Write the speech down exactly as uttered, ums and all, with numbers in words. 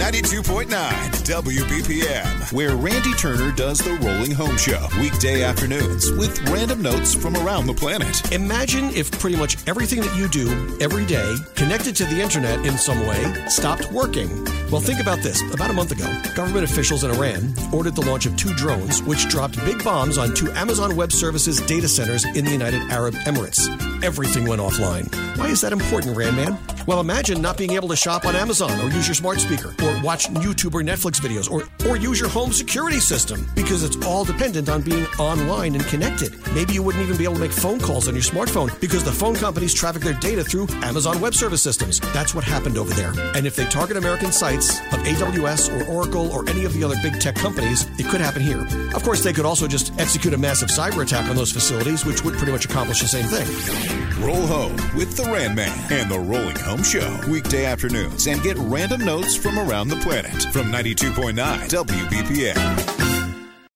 ninety-two point nine W B P M, where Randy Turner does the Rolling Home Show, weekday afternoons with random notes from around the planet. Imagine if pretty much everything that you do every day, connected to the internet in some way, stopped working. Well, think about this. About a month ago, government officials in Iran ordered the launch of two drones, which dropped big bombs on two Amazon Web Services data centers in the United Arab Emirates. Everything went offline. Why is that important, Randman? Well, imagine not being able to shop on Amazon or use your smart speaker or watch YouTube or Netflix videos or, or use your home security system, because it's all dependent on being online and connected. Maybe you wouldn't even be able to make phone calls on your smartphone because the phone companies traffic their data through Amazon Web Service systems. That's what happened over there. And if they target American sites of A W S or Oracle or any of the other big tech companies, it could happen here. Of course, they could also just execute a massive cyber attack on those facilities, which would pretty much accomplish the same thing. Roll home with the Randman and the Rolling Home Show, weekday afternoons, and get random notes from around the planet from ninety-two point nine W B P M.